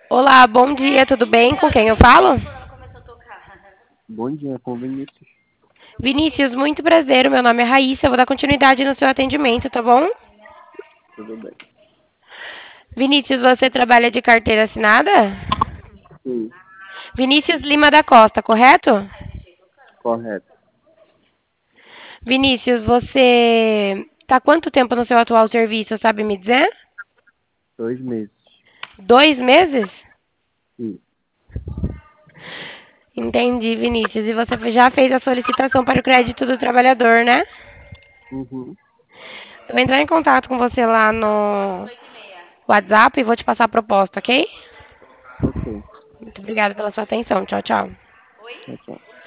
Olá, bom dia, tudo bem? Com quem eu falo? Bom dia, com o Vinícius. Vinícius, muito prazer. O meu nome é Raíssa. Eu vou dar continuidade no seu atendimento, tá bom? Tudo bem? Vinícius, você trabalha de carteira assinada? Sim, Vinícius Lima da Costa, correto? correto. Vinícius, você tá há quanto tempo no seu atual serviço, sabe me dizer? 2 meses. 2 meses? Sim. Entendi, Vinícius. E você já fez a solicitação para o crédito do trabalhador, né? Uhum. Eu vou entrar em contato com você lá no WhatsApp e vou te passar a proposta, ok? Ok. Muito obrigada pela sua atenção. Tchau, tchau. Tchau, tchau.